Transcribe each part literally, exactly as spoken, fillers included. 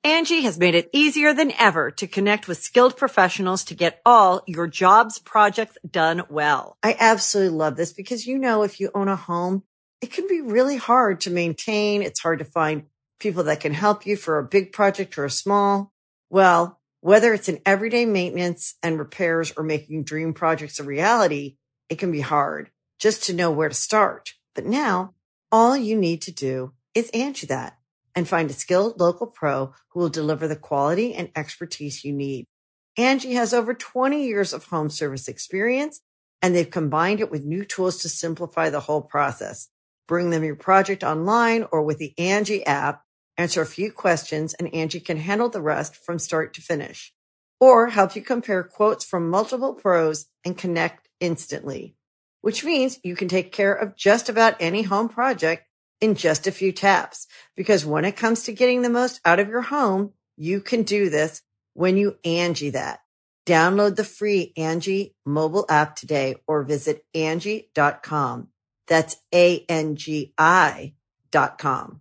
Angie has made it easier than ever to connect with skilled professionals to get all your jobs projects done well. I absolutely love this because, you know, if you own a home, it can be really hard to maintain. It's hard to find people that can help you for a big project or a small. Well, whether it's in everyday maintenance and repairs or making dream projects a reality, it can be hard just to know where to start. But now all you need to do is Angie that and find a skilled local pro who will deliver the quality and expertise you need. Angie has over twenty years of home service experience, and they've combined it with new tools to simplify the whole process. Bring them your project online or with the Angie app, answer a few questions, and Angie can handle the rest from start to finish. Or help you compare quotes from multiple pros and connect instantly, which means you can take care of just about any home project in just a few taps. Because when it comes to getting the most out of your home, you can do this when you Angie that. Download the free Angie mobile app today or visit Angie dot com. That's A N G I dot com.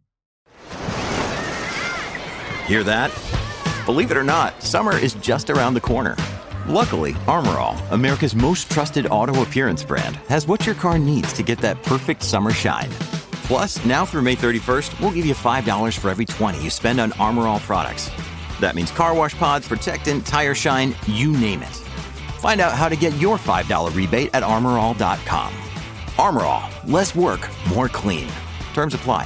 Hear that? Believe it or not, summer is just around the corner. Luckily, Armor All, America's most trusted auto appearance brand, has what your car needs to get that perfect summer shine. Plus, now through May thirty-first, we'll give you five dollars for every twenty you spend on Armor All products. That means car wash pods, protectant, tire shine, you name it. Find out how to get your five dollars rebate at armor all dot com. Armor All, less work, more clean. Terms apply.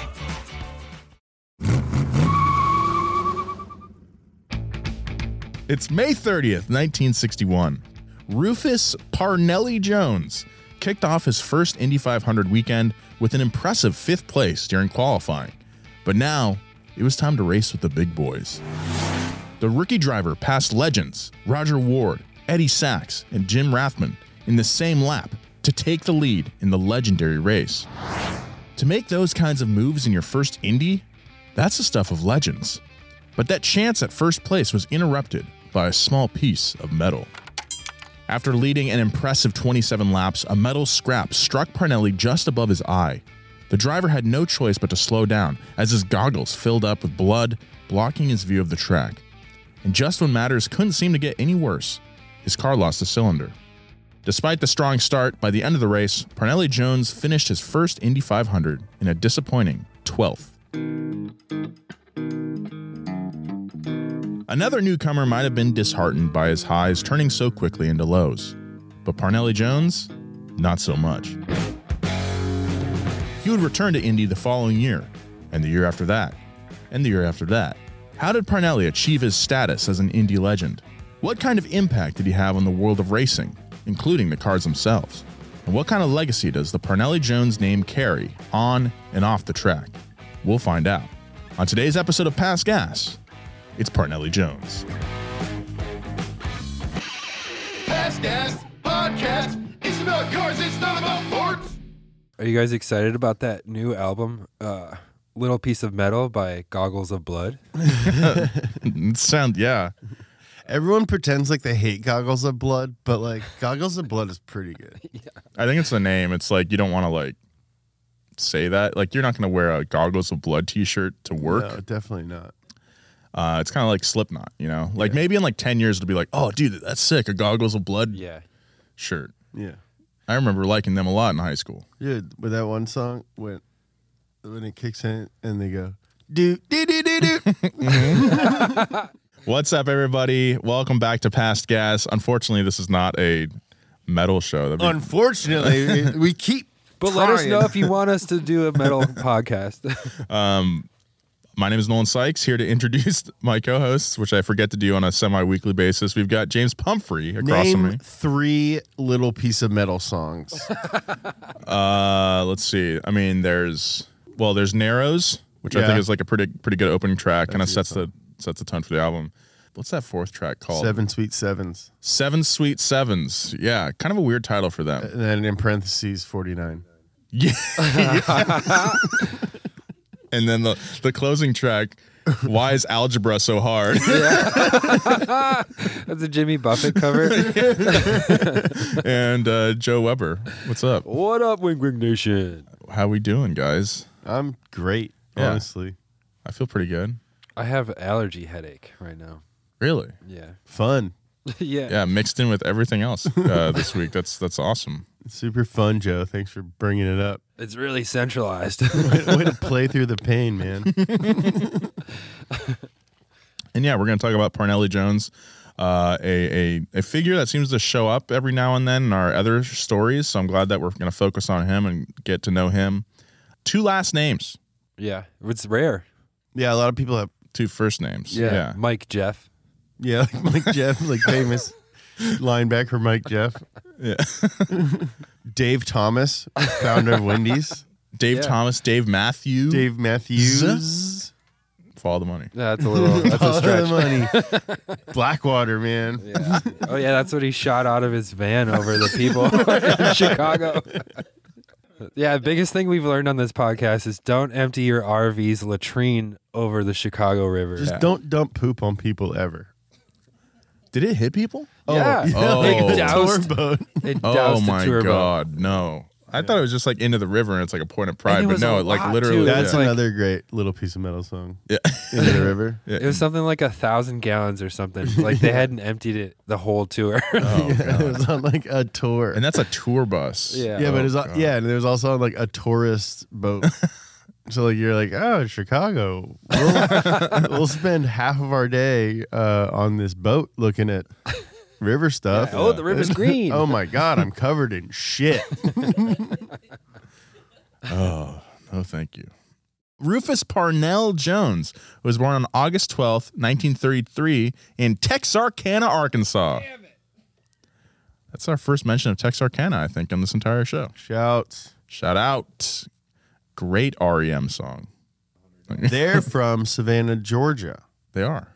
It's May thirtieth, nineteen sixty-one. Rufus Parnelli Jones kicked off his first Indy five hundred weekend with an impressive fifth place during qualifying. But now, it was time to race with the big boys. The rookie driver passed legends Roger Ward, Eddie Sachs, and Jim Rathman in the same lap to take the lead in the legendary race. To make those kinds of moves in your first Indy, that's the stuff of legends. But that chance at first place was interrupted by a small piece of metal. After leading an impressive twenty-seven laps, a metal scrap struck Parnelli just above his eye. The driver had no choice but to slow down as his goggles filled up with blood, blocking his view of the track. And just when matters couldn't seem to get any worse, his car lost a cylinder. Despite the strong start, by the end of the race, Parnelli Jones finished his first Indy five hundred in a disappointing twelfth. Another newcomer might have been disheartened by his highs turning so quickly into lows, but Parnelli Jones, not so much. He would return to Indy the following year, and the year after that, and the year after that. How did Parnelli achieve his status as an Indy legend? What kind of impact did he have on the world of racing, including the cars themselves? And what kind of legacy does the Parnelli Jones name carry on and off the track? We'll find out. On today's episode of Pass Gas, it's Parnelli Jones. Pass Gas Podcast. It's about cars, it's not about sports. Are you guys excited about that new album, uh, Little Piece of Metal by Goggles of Blood? Sound, yeah. Everyone pretends like they hate Goggles of Blood, but like Goggles of Blood is pretty good. Yeah. I think it's the name. It's like you don't want to like say that. Like you're not going to wear a Goggles of Blood t-shirt to work. No, definitely not. Uh, it's kind of like Slipknot, you know? Like Yeah. maybe in like ten years it'll be like, oh, dude, that's sick. A Goggles of Blood Yeah. shirt. Yeah. I remember liking them a lot in high school. Yeah, with that one song when when it kicks in and they go do do do do do. What's up, everybody? Welcome back to Past Gas. Unfortunately, this is not a metal show. That'd be- Unfortunately, we keep But let us trying. know if you want us to do a metal podcast. Um, my name is Nolan Sykes, here to introduce my co-hosts, which I forget to do on a semi-weekly basis. We've got James Pumphrey across from Name me. three Little Piece of Metal songs. Uh, let's see. I mean, there's well, there's Narrows, which I Yeah. think is like a pretty pretty good opening track. Kind of That's a sets good the sets the tone for the album. What's that fourth track called? Seven Sweet Sevens. Seven Sweet Sevens. Yeah, kind of a weird title for them. And then in parentheses, forty-nine. Yeah. And then the the closing track. Why is algebra so hard? That's a Jimmy Buffett cover. And uh, Joe Weber, what's up? What up, Wing Wing Nation? How we doing, guys? I'm great, Yeah. honestly. I feel pretty good. I have allergy headache right now. Really? Yeah. Fun. yeah. Yeah, mixed in with everything else uh, this week. That's that's awesome. Super fun, Joe. Thanks for bringing it up. It's really centralized. way, way to play through the pain, man. And yeah, we're going to talk about Parnelli Jones, uh, a, a a figure that seems to show up every now and then in our other stories. So I'm glad that we're going to focus on him and get to know him. Two last names, yeah. It's rare. Yeah, a lot of people have. two first names. Yeah. yeah. Mike Jeff. Yeah, like Mike Jeff, like famous linebacker Mike Jeff. Yeah. Dave Thomas, founder of Wendy's. Dave Yeah. Thomas, Dave Matthews. Dave Matthews. Follow the money. Yeah, that's a little. That's a Follow the stretch. money. Blackwater, man. Yeah. Oh yeah, that's what he shot out of his van over the people in Chicago. Yeah, biggest thing we've learned on this podcast is don't empty your R V's latrine over the Chicago River. Just Yeah. don't dump poop on people ever. Did it hit people? Yeah. Oh. It Oh. doused, Tour boat. it Oh doused a my tour boat. God, no. I thought it was just like into the river and it's like a point of pride, And it but was no, a it like lot, literally. too. That's yeah. like- another great little piece of metal song. Yeah. Into the river. Yeah. It was something like a thousand gallons or something. Like they hadn't emptied it the whole tour. Oh, yeah, God. it was on like a tour. And that's a tour bus. Yeah. yeah, but Oh, it's God. yeah, and there was also on like a tourist boat. So like you're like, oh, Chicago. We'll, we'll spend half of our day uh, on this boat looking at river stuff. Yeah. Oh, the river's green. Oh my God, I'm covered in shit. Oh, no, thank you. Rufus Parnell Jones was born on August twelfth, nineteen thirty-three in Texarkana, Arkansas. Damn it. That's our first mention of Texarkana, I think, on this entire show. Shouts. Shout out. Great R E M song. They're from Savannah, Georgia. They are.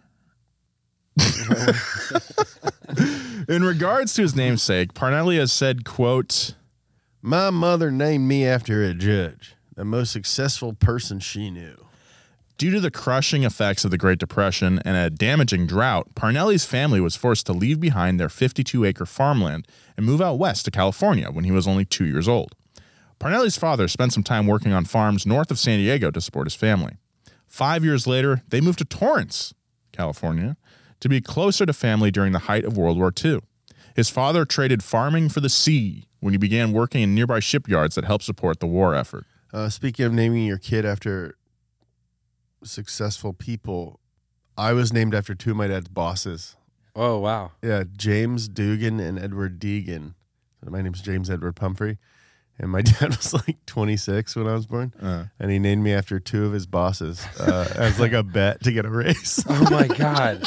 In regards to his namesake, Parnelli has said, quote, My mother named me after a judge, the most successful person she knew. due to the crushing effects of the Great Depression and a damaging drought, Parnelli's family was forced to leave behind their fifty-two acre farmland and move out west to California when he was only two years old. Parnelli's father spent some time working on farms north of San Diego to support his family. Five years later, they moved to Torrance, California, to be closer to family during the height of World War Two. His father traded farming for the sea when he began working in nearby shipyards that helped support the war effort. Uh, speaking of naming your kid after successful people, I was named after two of my dad's bosses. Oh, wow. Yeah, James Dugan and Edward Deegan. So my name's James Edward Pumphrey. And my dad was like twenty-six when I was born. Uh. And he named me after two of his bosses uh, as like a bet to get a raise. Oh, my God.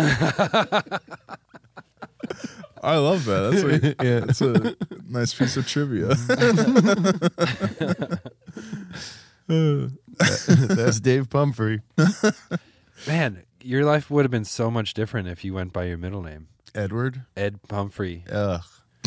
I love that. That's a, yeah, that's a nice piece of trivia. That's Dave Pumphrey. Man, your life would have been so much different if you went by your middle name. Edward? Ed Pumphrey. Ugh.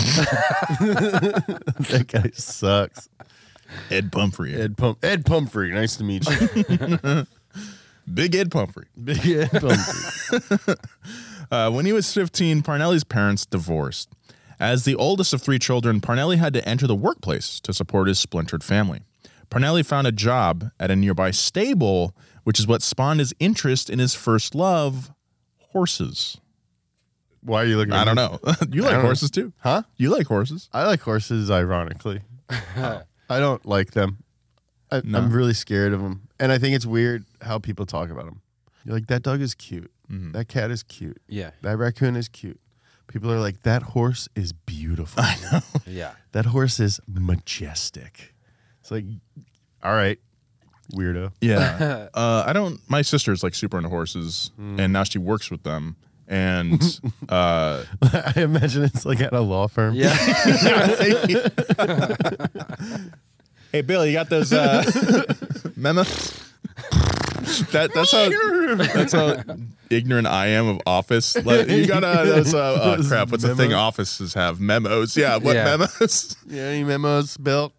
That guy sucks. Ed Pumphrey. Ed Pump Ed Pumphrey. Nice to meet you. Big Ed Pumphrey. Big Ed Pumphrey. Uh, when he was fifteen, Parnelli's parents divorced. As the oldest of three children, Parnelli had to enter the workplace to support his splintered family. Parnelli found a job at a nearby stable, which is what spawned his interest in his first love, horses. Why are you looking at I don't me? know. You like don't know. horses too? Huh? You like horses? I like horses, ironically. I don't like them. I, No. I'm really scared of them. And I think it's weird how people talk about them. You're like, that dog is cute. Mm-hmm. That cat is cute. Yeah. That raccoon is cute. People are like, that horse is beautiful. I know. Yeah. That horse is majestic. It's like, all right, weirdo. Yeah. uh, I don't. My sister's like super into horses, and now she works with them. And uh, I imagine it's like at a law firm. Yeah. hey, Bill, you got those uh, memos? That that's how that's how ignorant I am of Office. Like, you got uh, those uh, oh Those crap? What's the thing memos? offices have? Memos. Yeah. What Yeah. memos? Yeah, any memos, Bill?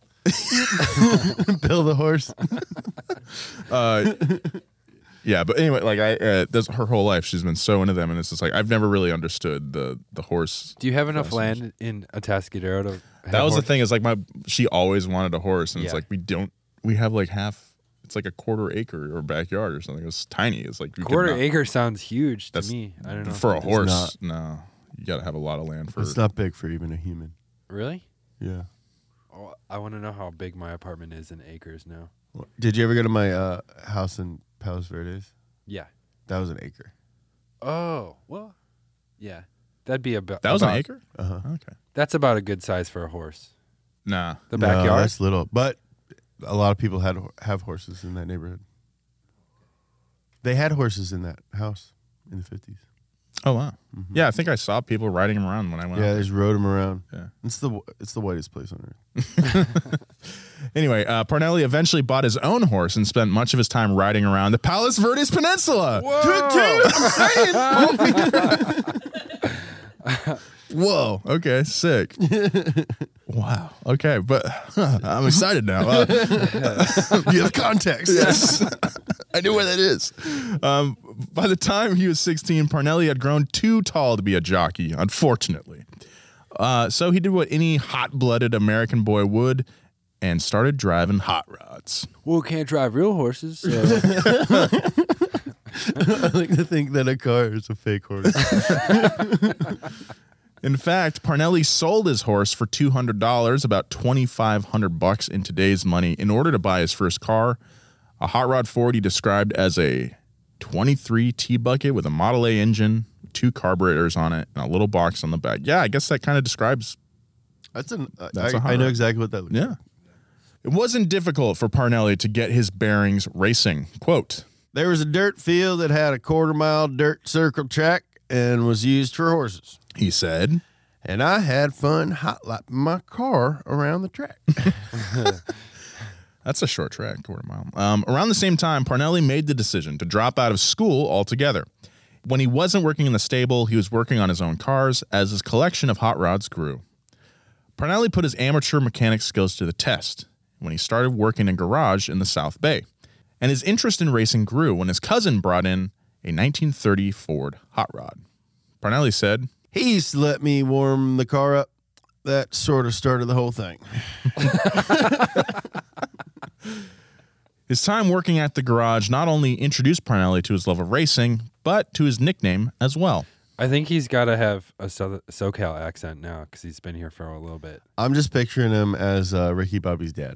Bill the horse. Uh, yeah, but anyway, like I, uh, this, her whole life she's been so into them, and it's just like I've never really understood the the horse. Do you have enough land in Atascadero to have That was the horse? thing is like my she always wanted a horse, and it's Yeah. like we don't we have like half. it's like a quarter acre or backyard or something. It's tiny. It's like you could Quarter not- acre sounds huge to That's- me. I don't know. for a It's horse. No, you got to have a lot of land for. It's not big for even a human. Really? Yeah. Oh, I want to know how big my apartment is in acres now. Did you ever go to my uh, house in Palos Verdes? Yeah. That was an acre. Oh, well, yeah. That'd be about. That was about, an acre. Uh huh. Okay. That's about a good size for a horse. Nah. The No, backyard. that's little, but a lot of people had have horses in that neighborhood. They had horses in that house in the fifties. Oh wow. Yeah, I think I saw people riding them around when I went. Yeah, out they just rode them around. Yeah. It's the it's the whitest place on earth. Anyway, uh, Parnelli eventually bought his own horse and spent much of his time riding around the Palos Verdes Peninsula. Whoa. Okay. Sick. Wow. Okay, but I'm excited now. Uh, You have context. yes, I knew where that is. Um, by the time he was sixteen, Parnelli had grown too tall to be a jockey, unfortunately. Uh, so he did what any hot-blooded American boy would and started driving hot rods. Well, can't drive real horses. So. I like to think that a car is a fake horse. In fact, Parnelli sold his horse for two hundred dollars, about twenty-five hundred bucks in today's money, in order to buy his first car, a hot rod Ford he described as a twenty-three T-bucket with a Model A engine, two carburetors on it, and a little box on the back. Yeah, I guess that kind of describes. That's an. Uh, That's a I, hot I know rod. exactly what that looks like. Yeah. It wasn't difficult for Parnelli to get his bearings racing. Quote, There was a dirt field that had a quarter mile dirt circle track and was used for horses. he said, And I had fun hot lapping my car around the track. that's a short track, quarter mile. Um, around the same time, Parnelli made the decision to drop out of school altogether. When he wasn't working in the stable, he was working on his own cars as his collection of hot rods grew. Parnelli put his amateur mechanic skills to the test when he started working in a garage in the South Bay. And his interest in racing grew when his cousin brought in a nineteen thirty Ford hot rod. Parnelli said, He used to let me warm the car up. That sort of started the whole thing. his time working at the garage not only introduced Parnelli to his love of racing, but to his nickname as well. I think he's got to have a so- SoCal accent now because he's been here for a little bit. I'm just picturing him as uh, Ricky Bobby's dad.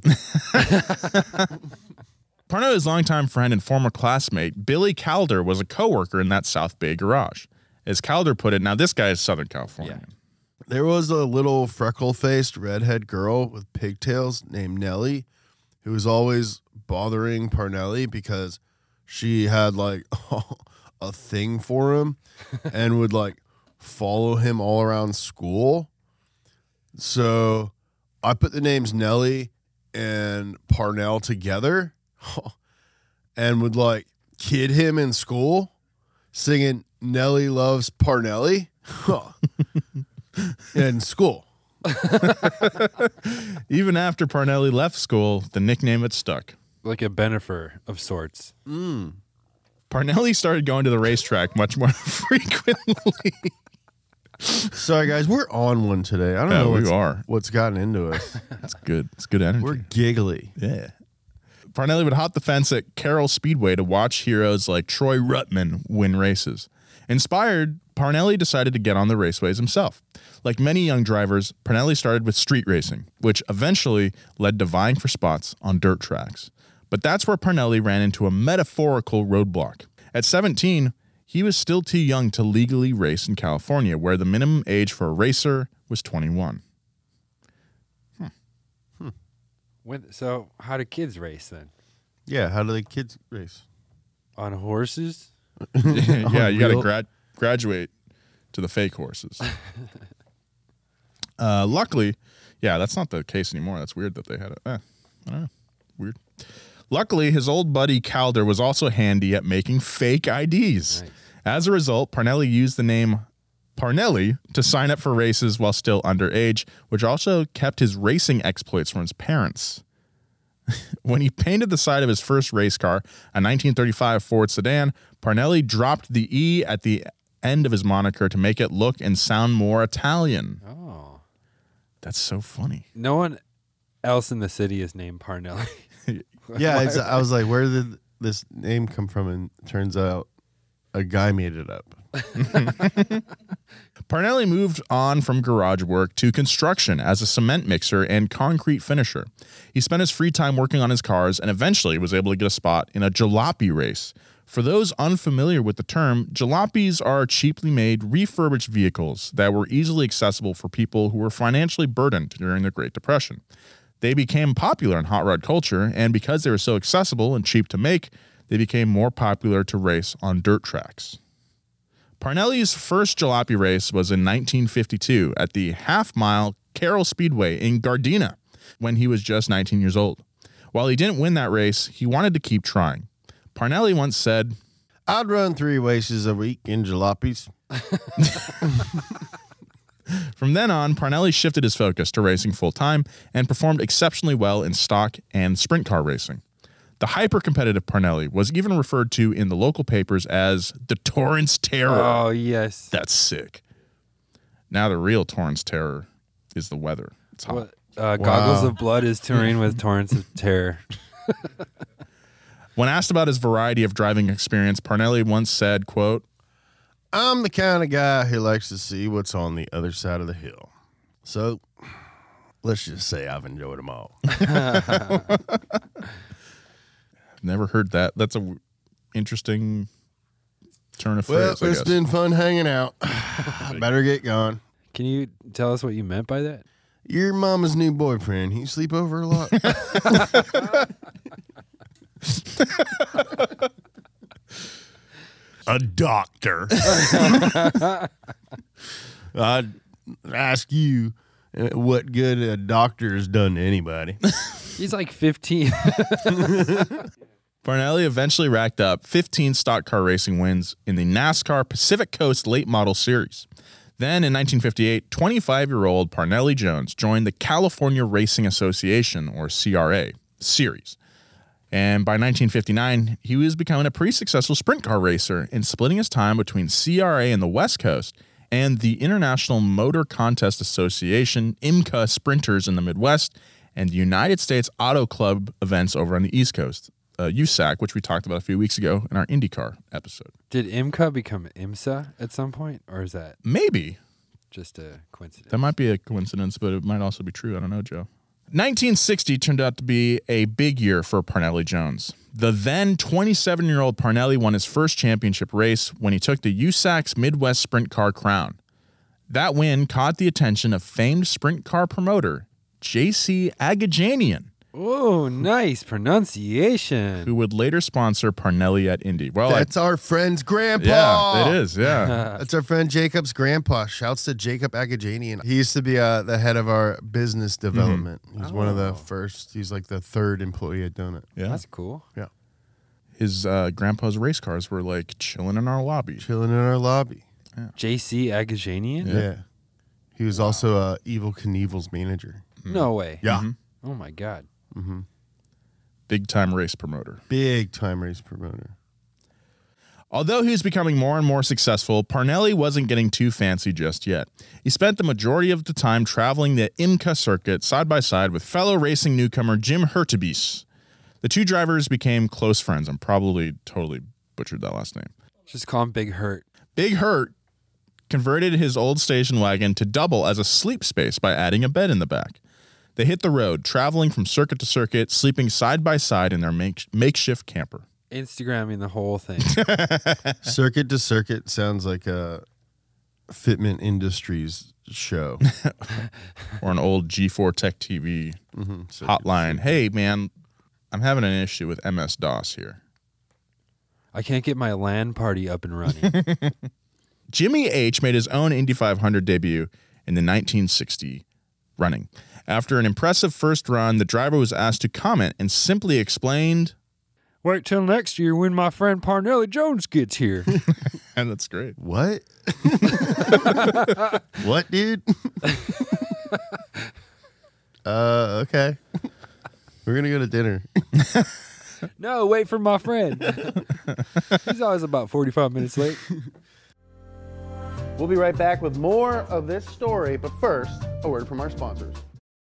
Parnelli's longtime friend and former classmate, Billy Calder, was a coworker in that South Bay garage. As Calder put it, now this guy is Southern California. Yeah. There was a little freckle-faced redhead girl with pigtails named Nellie who was always bothering Parnelli because she had like a thing for him and would like follow him all around school. So I put the names Nellie and Parnell together and would like kid him in school singing Nellie Loves Parnelli in school. Even after Parnelli left school, the nickname had stuck. Like a benefer of sorts. Parnelli started going to the racetrack much more frequently. Sorry, guys, we're on one today. I don't Yeah, know we what's, are. what's gotten into us. It's good. It's good energy. We're giggly. Yeah. Parnelli would hop the fence at Carroll Speedway to watch heroes like Troy Ruttman win races. Inspired, Parnelli decided to get on the raceways himself. Like many young drivers, Parnelli started with street racing, which eventually led to vying for spots on dirt tracks. But that's where Parnelli ran into a metaphorical roadblock. At seventeen, he was still too young to legally race in California, where the minimum age for a racer was twenty-one. When, so how do kids race then? Yeah, how do the kids race? On horses? Yeah, you got to real- grad- graduate to the fake horses. uh, luckily, yeah, that's not the case anymore. That's weird that they had it. Eh, I don't know. Weird. Luckily, his old buddy Calder was also handy at making fake I Ds. Nice. As a result, Parnelli used the name Parnelli to sign up for races while still underage, which also kept his racing exploits from his parents. When he painted the side of his first race car, a nineteen thirty-five Ford sedan, Parnelli dropped the E at the end of his moniker to make it look and sound more Italian. Oh. That's so funny. No one else in the city is named Parnelli. Yeah, it's, I was like, where did this name come from? And it turns out a guy made it up. Parnelli moved on from garage work to construction as a cement mixer and concrete finisher. He spent his free time working on his cars and eventually was able to get a spot in a jalopy race. For those unfamiliar with the term, jalopies are cheaply made, refurbished vehicles that were easily accessible for people who were financially burdened during the Great Depression. They became popular in hot rod culture, and because they were so accessible and cheap to make, they became more popular to race on dirt tracks. Parnelli's first jalopy race was in nineteen fifty-two at the half-mile Carroll Speedway in Gardena when he was just nineteen years old. While he didn't win that race, he wanted to keep trying. Parnelli once said, I'd run three races a week in jalopies. From then on, Parnelli shifted his focus to racing full-time and performed exceptionally well in stock and sprint car racing. The hyper-competitive Parnelli was even referred to in the local papers as the Torrance Terror. Oh, yes. That's sick. Now the real Torrance Terror is the weather. It's hot. What? Uh, Goggles Wow. of Blood is touring with Torrance of Terror. When asked about his variety of driving experience, Parnelli once said, quote, I'm the kind of guy who likes to see what's on the other side of the hill. So let's just say I've enjoyed them all. Never heard that. That's a w- interesting turn of Well, phrase, I it's guess. been fun hanging out. Better get going. Can you tell us what you meant by that? Your mama's new boyfriend. He sleep over a lot. A doctor. I'd ask you uh, what good a doctor has done to anybody. He's like fifteen. Parnelli eventually racked up fifteen stock car racing wins in the NASCAR Pacific Coast Late Model Series. Then in nineteen fifty-eight, twenty-five-year-old Parnelli Jones joined the California Racing Association, or C R A, series. And by nineteen fifty-nine, he was becoming a pretty successful sprint car racer and splitting his time between C R A in the West Coast and the International Motor Contest Association, I M C A Sprinters in the Midwest, and the United States Auto Club events over on the East Coast, uh, U S A C, which we talked about a few weeks ago in our IndyCar episode. Did I M C A become IMSA at some point? Or is that Maybe. just a coincidence? That might be a coincidence, but it might also be true. I don't know, Joe. nineteen sixty turned out to be a big year for Parnelli Jones. The then twenty-seven-year-old Parnelli won his first championship race when he took the U S A C's Midwest Sprint Car crown. That win caught the attention of famed sprint car promoter J C Agajanian, Oh, nice pronunciation. who would later sponsor Parnelli at Indy. Well, That's our friend's I, grandpa. yeah, it is, yeah. That's our friend Jacob's grandpa. Shouts to Jacob Agajanian. He used to be uh, the head of our business development. He's one of the first. He's like the third employee at Donut. yeah. That's cool. Yeah. His uh, grandpa's race cars were like chilling in our lobby. Chilling in our lobby. J C Agajanian? Yeah. He was also uh, Evil Knievel's manager. No way. Yeah. Oh, my God. Big time race promoter. Big time race promoter. Although he was becoming more and more successful, Parnelli wasn't getting too fancy just yet. He spent the majority of the time traveling the I M C A circuit side by side with fellow racing newcomer Jim Hurtubise. The two drivers became close friends. I'm probably totally butchered that last name. Just call him Big Hurt. Big Hurt converted his old station wagon to double as a sleep space by adding a bed in the back. They hit the road, traveling from circuit to circuit, sleeping side by side in their make- makeshift camper. Instagramming the whole thing. Circuit to Circuit sounds like a Fitment Industries show. Or an old G four Tech T V Mm-hmm. hotline. Hey, man, I'm having an issue with M S DOS here. I can't get my LAN party up and running. Jimmy H made his own Indy five hundred debut in the nineteen sixty running. After an impressive first run, the driver was asked to comment and simply explained, Wait till next year when my friend Parnelli Jones gets here. and that's great. What? What, dude? uh, okay. We're going to go to dinner. No, wait for my friend. He's always about forty-five minutes late. We'll be right back with more of this story, but first, a word from our sponsors.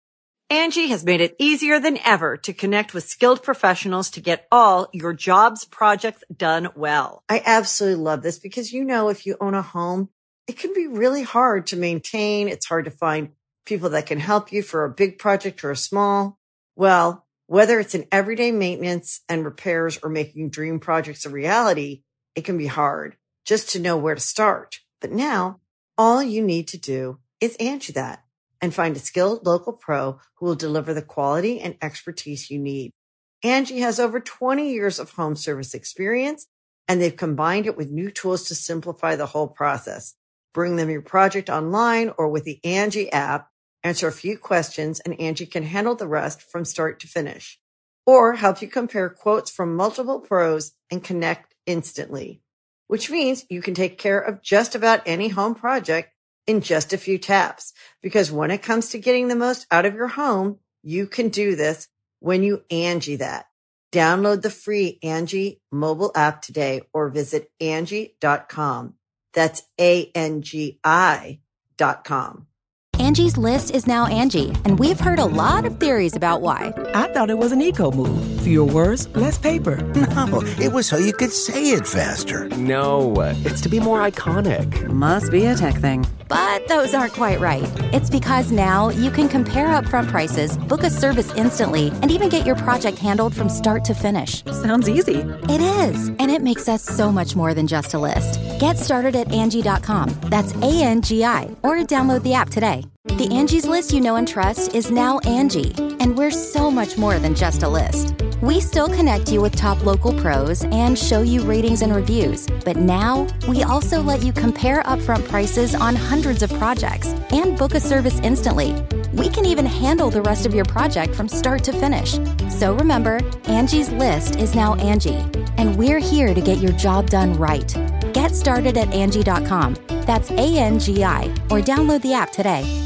Angie has made it easier than ever to connect with skilled professionals to get all your jobs projects done well. I absolutely love this because, you know, if you own a home, it can be really hard to maintain. It's hard to find people that can help you for a big project or a small. Well, whether it's in everyday maintenance and repairs or making dream projects a reality, it can be hard just to know where to start. But now all you need to do is Angie that and find a skilled local pro who will deliver the quality and expertise you need. Angie has over twenty years of home service experience, and they've combined it with new tools to simplify the whole process. Bring them your project online or with the Angie app, answer a few questions, and Angie can handle the rest from start to finish. Or help you compare quotes from multiple pros and connect instantly, which means you can take care of just about any home project in just a few taps. Because when it comes to getting the most out of your home, you can do this when you Angie that. Download the free Angie mobile app today or visit Angie dot com. That's A N G I dot com. Angie's List is now Angie, and we've heard a lot of theories about why. I thought it was an eco move. Fewer words, less paper. No, it was so you could say it faster. No, it's to be more iconic. Must be a tech thing. But those aren't quite right. It's because now you can compare upfront prices, book a service instantly, and even get your project handled from start to finish. Sounds easy. It is, and it makes us so much more than just a list. Get started at Angie dot com. That's A N G I, or download the app today. The Angie's List you know and trust is now Angie, and we're so much more than just a list. We still connect you with top local pros and show you ratings and reviews, but now we also let you compare upfront prices on hundreds of projects and book a service instantly. We can even handle the rest of your project from start to finish. So remember, Angie's List is now Angie, and we're here to get your job done right. Get started at Angie dot com. That's A N G I, or download the app today.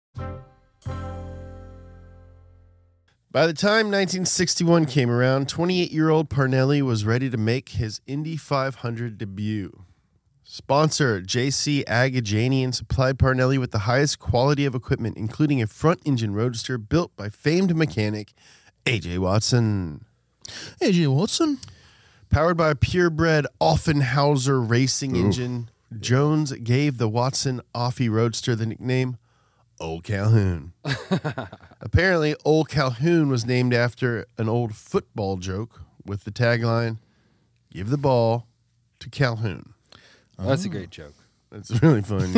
By the time nineteen sixty-one came around, twenty-eight-year-old Parnelli was ready to make his Indy five hundred debut. Sponsor J C Agajanian supplied Parnelli with the highest quality of equipment, including a front-engine roadster built by famed mechanic A J Watson. A J Watson? Powered by a purebred Offenhauser racing Ooh. engine, Jones gave the Watson Offie Roadster the nickname Old Calhoun. Apparently, Old Calhoun was named after an old football joke with the tagline, "Give the ball to Calhoun." Oh, that's a great joke. It's really funny.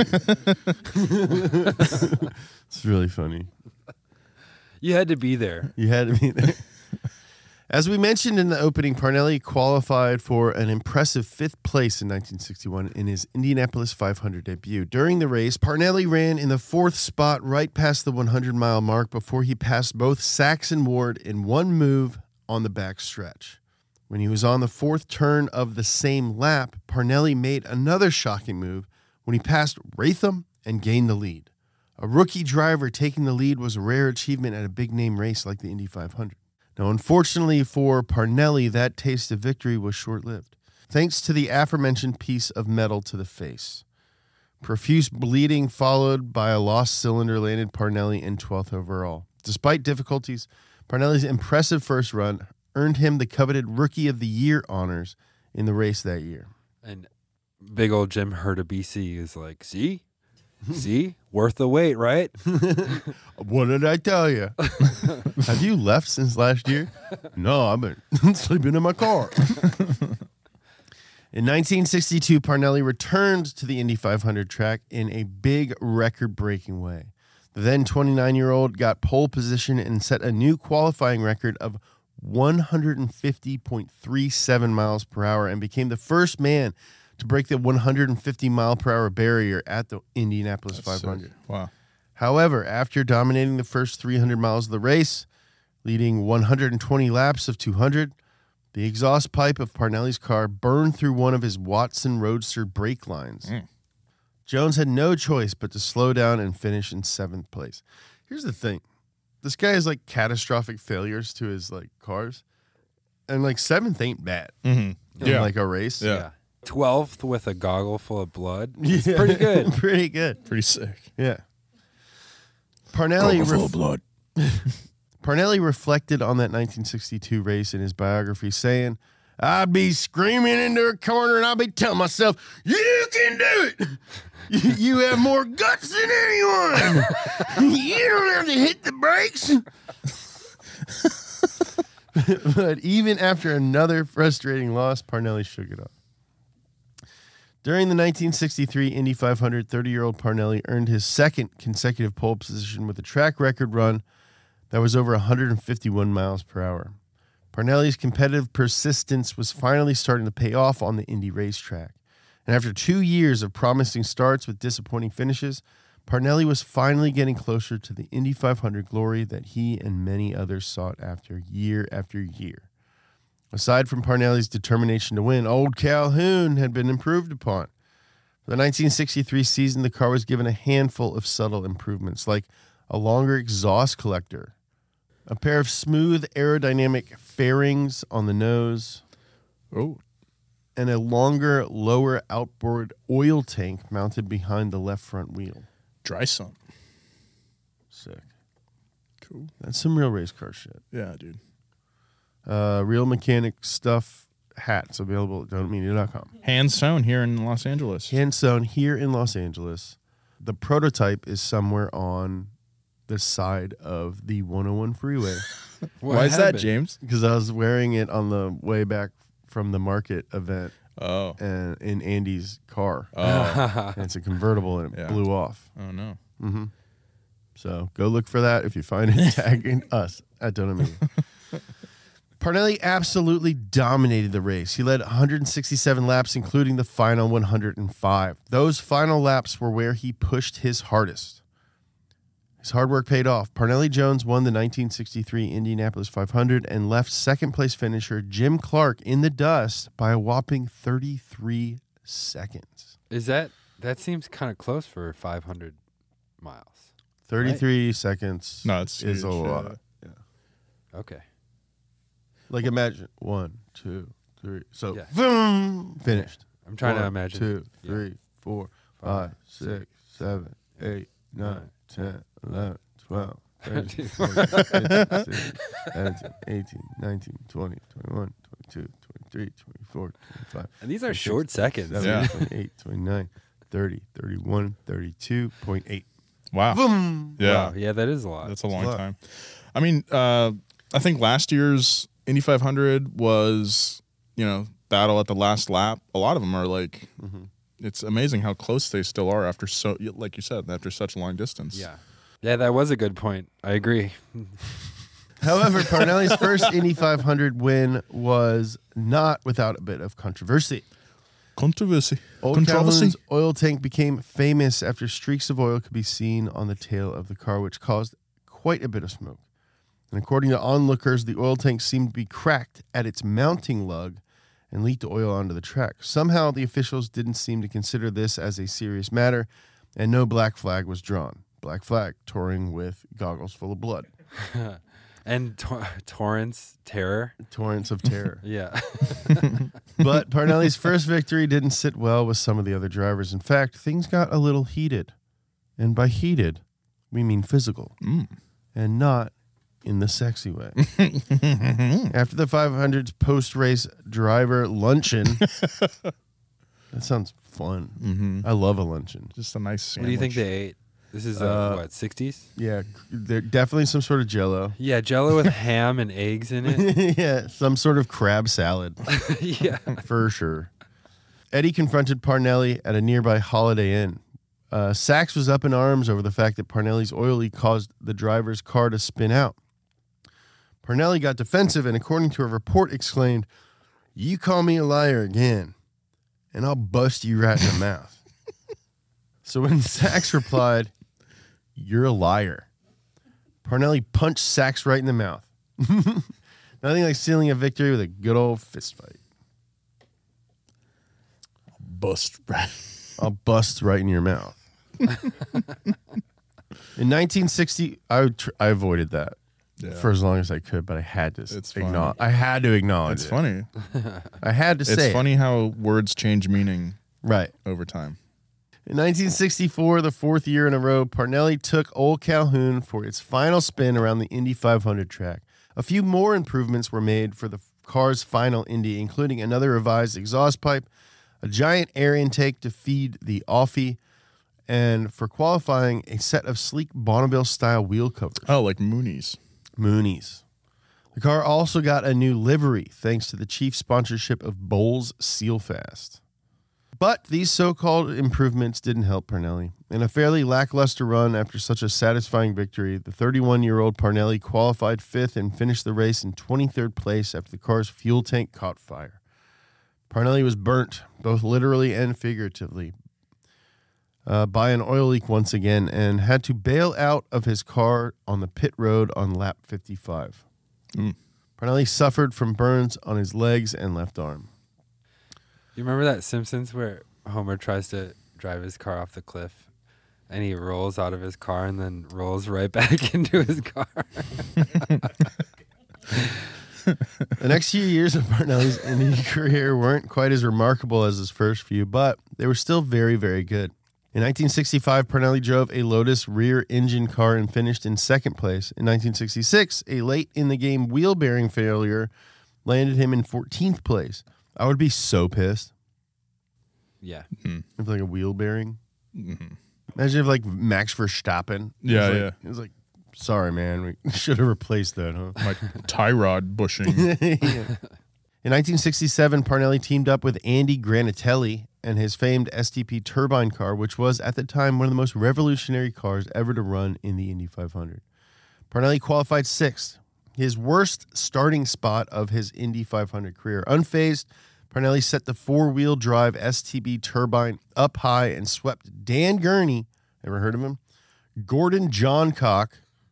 It's really funny. You had to be there. You had to be there. As we mentioned in the opening, Parnelli qualified for an impressive fifth place in nineteen sixty-one in his Indianapolis five hundred debut. During the race, Parnelli ran in the fourth spot right past the hundred-mile mark before he passed both Sachs and Ward in one move on the back stretch. When he was on the fourth turn of the same lap, Parnelli made another shocking move when he passed Ratham and gained the lead. A rookie driver taking the lead was a rare achievement at a big-name race like the Indy five hundred. Now, unfortunately for Parnelli, that taste of victory was short-lived, thanks to the aforementioned piece of metal to the face. Profuse bleeding followed by a lost cylinder landed Parnelli in twelfth overall. Despite difficulties, Parnelli's impressive first run earned him the coveted Rookie of the Year honors in the race that year. And big old Jim Hurd of B C is like, see? See? Worth the wait, right? What did I tell you? Have you left since last year? No, I've been sleeping in my car. In nineteen sixty-two, Parnelli returned to the Indy five hundred track in a big record-breaking way. The then twenty-nine-year-old got pole position and set a new qualifying record of one hundred fifty point three seven miles per hour and became the first man to break the one hundred fifty mile per hour barrier at the Indianapolis That's five hundred. sick. Wow. However, after dominating the first three hundred miles of the race, leading one hundred twenty laps of two hundred, the exhaust pipe of Parnelli's car burned through one of his Watson Roadster brake lines. Mm. Jones had no choice but to slow down and finish in seventh place. Here's the thing. This guy has like catastrophic failures to his like cars. And like seventh ain't bad. Mm-hmm. In Yeah. like a race. Yeah. twelfth with a goggle full of blood. Yeah. Pretty good. Pretty good. Pretty sick. Yeah. Parnelli Goggle full ref- of blood. Parnelli reflected on that nineteen sixty-two race in his biography, saying, I'd be screaming into a corner and I'd be telling myself, you can do it. You, you have more guts than anyone. You don't have to hit the brakes. But even after another frustrating loss, Parnelli shook it off. During the nineteen sixty-three Indy five hundred, thirty-year-old Parnelli earned his second consecutive pole position with a track record run that was over one hundred fifty-one miles per hour. Parnelli's competitive persistence was finally starting to pay off on the Indy racetrack. And after two years of promising starts with disappointing finishes, Parnelli was finally getting closer to the Indy five hundred glory that he and many others sought after year after year. Aside from Parnelli's determination to win, Old Calhoun had been improved upon. For the nineteen sixty-three season, the car was given a handful of subtle improvements, like a longer exhaust collector, a pair of smooth aerodynamic fairings on the nose, Oh, and a longer lower outboard oil tank mounted behind the left front wheel. dry sump. Sick. Cool. That's some real race car shit. Yeah, dude. Uh, real mechanic stuff hats available at donut media dot com. Hand sewn here in Los Angeles. Hand sewn here in Los Angeles. The prototype is somewhere on the side of the one oh one freeway. Why is that, James? Because I was wearing it on the way back from the market event. Oh. And in Andy's car. Oh. And it's a convertible and it Yeah. blew off. Oh, no. Mm-hmm. So go look for that if you find it. Tagging us at Donut Media. Parnelli absolutely dominated the race. He led one hundred sixty-seven laps, including the final one hundred five. Those final laps were where he pushed his hardest. His hard work paid off. Parnelli Jones won the nineteen sixty-three Indianapolis five hundred and left second-place finisher Jim Clark in the dust by a whopping thirty-three seconds. Is that that seems kind of close for five hundred miles? thirty-three right? seconds. No, it's is a huge, lot. yeah. Yeah. Okay. Like imagine one, two, three. So Yeah. boom, finished. I'm trying to One, imagine. Two, Yeah. three, four, five, six, seven, eight, nine, ten, eleven, twelve, thirteen, fourteen, fifteen, sixteen, seventeen, eighteen, nineteen, twenty, twenty-one, twenty-two, twenty-three, twenty-four, twenty-five. And these are short seconds. twenty-seven, Yeah. twenty-eight, twenty-nine, thirty, thirty-one, thirty-two point eight. Wow. Boom. Yeah. Wow, yeah, that is a lot. That's a long lot. time. I mean, uh, I think last year's Indy five hundred was, you know, battle at the last lap. A lot of them are like, Mm-hmm. it's amazing how close they still are after so, like you said, after such a long distance. Yeah. Yeah, that was a good point. I agree. However, Parnelli's first Indy five hundred win was not without a bit of controversy. Controversy. Old Controversy. Calhoun's oil tank became famous after streaks of oil could be seen on the tail of the car, which caused quite a bit of smoke. And according to onlookers, the oil tank seemed to be cracked at its mounting lug and leaked oil onto the track. Somehow, the officials didn't seem to consider this as a serious matter, and no black flag was drawn. Black flag touring with goggles full of blood. And tor- Torrance Terror. Torrents of terror. Yeah. But Parnelli's first victory didn't sit well with some of the other drivers. In fact, things got a little heated. And by heated, we mean physical. Mm. And not in the sexy way. After the five hundred's post-race driver luncheon. That sounds fun. Mm-hmm. I love a luncheon. Just a nice What sandwich. do you think they ate? This is, uh, Uh, what, sixties? Yeah, there definitely some sort of jello. Yeah, Jello with ham and eggs in it. Yeah, some sort of crab salad. Yeah. For sure. Eddie confronted Parnelli at a nearby Holiday Inn. Uh, Sachs was up in arms over the fact that Parnelli's oil leak caused the driver's car to spin out. Parnelli got defensive and, according to a report, exclaimed, "You call me a liar again, and I'll bust you right in the mouth." So when Sachs replied, "You're a liar," Parnelli punched Sachs right in the mouth. Nothing like sealing a victory with a good old fist fight. Bust right. I'll bust right in your mouth. In nineteen sixty, I would tr- I avoided that Yeah. for as long as I could, but I had to It's acknowledge. funny. I had to acknowledge It's it. funny. I had to say It's it. funny how words change meaning Right. over time. In nineteen sixty-four, the fourth year in a row, Parnelli took Old Calhoun for its final spin around the Indy five hundred track. A few more improvements were made for the car's final Indy, including another revised exhaust pipe, a giant air intake to feed the offie, and for qualifying, a set of sleek Bonneville-style wheel covers. Oh, like Moonies. Moonies. The car also got a new livery, thanks to the chief sponsorship of Bowles Sealfast. But these so-called improvements didn't help Parnelli. In a fairly lackluster run after such a satisfying victory, the thirty-one-year-old Parnelli qualified fifth and finished the race in twenty-third place after the car's fuel tank caught fire. Parnelli was burnt, both literally and figuratively, uh, by an oil leak once again, and had to bail out of his car on the pit road on lap fifty-five. Mm. Parnelli suffered from burns on his legs and left arm. You remember that Simpsons where Homer tries to drive his car off the cliff and he rolls out of his car and then rolls right back into his car? The next few years of Parnelli's Indy career weren't quite as remarkable as his first few, but they were still very, very good. In nineteen sixty-five, Parnelli drove a Lotus rear-engine car and finished in second place. In nineteen sixty-six, a late-in-the-game wheel bearing failure landed him in fourteenth place. I would be so pissed. Yeah. Mm-hmm. If like a wheel bearing. Mm-hmm. Imagine if like Max Verstappen. Yeah, was like, yeah. It was like, sorry, man. We should have replaced that, huh? Like tie rod bushing. Yeah. In nineteen sixty-seven, Parnelli teamed up with Andy Granatelli and his famed S T P turbine car, which was at the time one of the most revolutionary cars ever to run in the Indy five hundred. Parnelli qualified sixth, his worst starting spot of his Indy five hundred career. Unfazed, Parnelli set the four-wheel drive S T B turbine up high and swept Dan Gurney, ever heard of him? Gordon Johncock,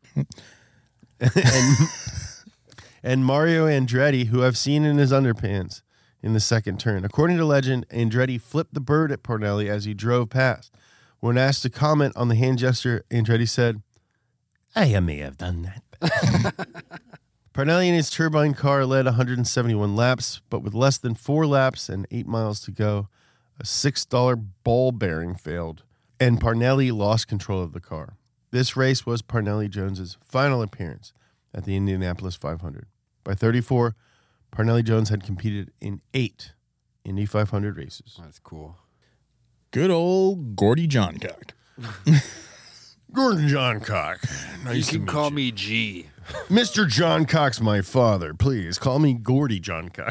and, and Mario Andretti, who I've seen in his underpants in the second turn. According to legend, Andretti flipped the bird at Parnelli as he drove past. When asked to comment on the hand gesture, Andretti said, I may have done that. Parnelli and his turbine car led one hundred seventy-one laps, but with less than four laps and eight miles to go, a six dollar ball bearing failed, and Parnelli lost control of the car. This race was Parnelli Jones's final appearance at the Indianapolis five hundred. By thirty-four, Parnelli Jones had competed in eight Indy five hundred races. That's cool. Good old Gordy Johncock. Gordon Johncock. Nice You to can meet call you. me G. Mister Johncock's my father. Please call me Gordy Johncock.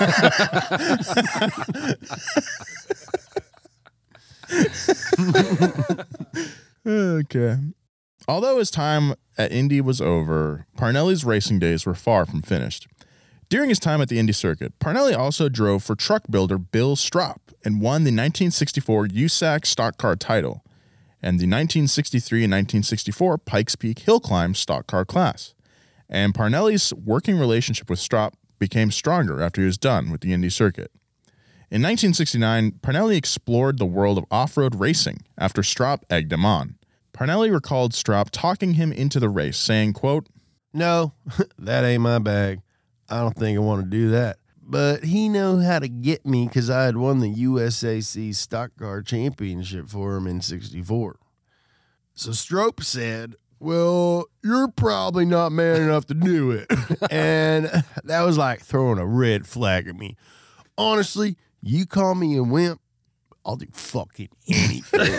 Okay. Although his time at Indy was over, Parnelli's racing days were far from finished. During his time at the Indy circuit, Parnelli also drove for truck builder Bill Strop and won the nineteen sixty-four U S A C stock car title and the nineteen sixty-three and nineteen sixty-four Pikes Peak Hill Climb stock car class. And Parnelli's working relationship with Strop became stronger after he was done with the Indy circuit. In nineteen sixty-nine, Parnelli explored the world of off-road racing after Strop egged him on. Parnelli recalled Strop talking him into the race, saying, quote, No, that ain't my bag. I don't think I want to do that. But he know how to get me because I had won the U S A C Stock Car Championship for him in sixty-four. So Strop said, well, you're probably not man enough to do it. And that was like throwing a red flag at me. Honestly, you call me a wimp, I'll do fucking anything.